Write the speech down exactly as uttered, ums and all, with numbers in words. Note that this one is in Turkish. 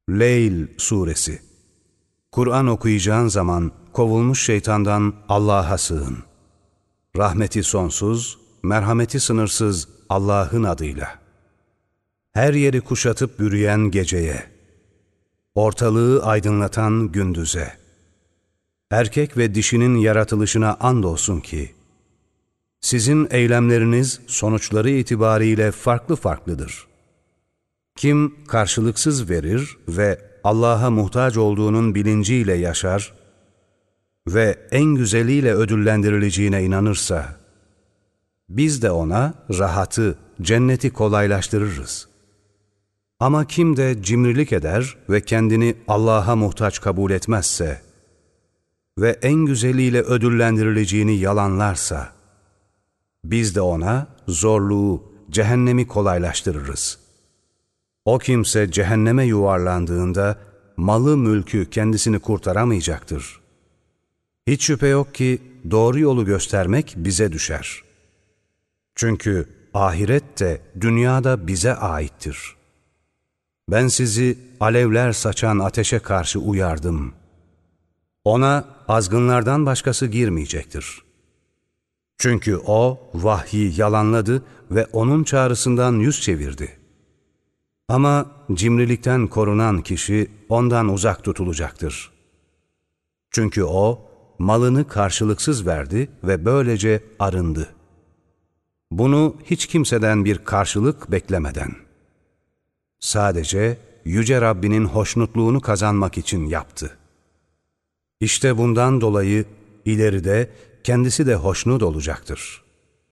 Leyl Suresi. Kur'an okuyacağın zaman kovulmuş şeytandan Allah'a sığın. Rahmeti sonsuz, merhameti sınırsız Allah'ın adıyla. Her yeri kuşatıp bürüyen geceye, ortalığı aydınlatan gündüze, erkek ve dişinin yaratılışına andolsun ki, sizin eylemleriniz sonuçları itibariyle farklı farklıdır. Kim karşılıksız verir ve Allah'a muhtaç olduğunun bilinciyle yaşar ve en güzeliyle ödüllendirileceğine inanırsa, biz de ona rahatı, cenneti kolaylaştırırız. Ama kim de cimrilik eder ve kendini Allah'a muhtaç kabul etmezse ve en güzeliyle ödüllendirileceğini yalanlarsa, biz de ona zorluğu, cehennemi kolaylaştırırız. O kimse cehenneme yuvarlandığında malı mülkü kendisini kurtaramayacaktır. Hiç şüphe yok ki doğru yolu göstermek bize düşer. Çünkü ahiret de dünyada bize aittir. Ben sizi alevler saçan ateşe karşı uyardım. Ona azgınlardan başkası girmeyecektir. Çünkü o vahyi yalanladı ve onun çağrısından yüz çevirdi. Ama cimrilikten korunan kişi ondan uzak tutulacaktır. Çünkü o malını karşılıksız verdi ve böylece arındı. Bunu hiç kimseden bir karşılık beklemeden, sadece Yüce Rabbinin hoşnutluğunu kazanmak için yaptı. İşte bundan dolayı ileride kendisi de hoşnut olacaktır.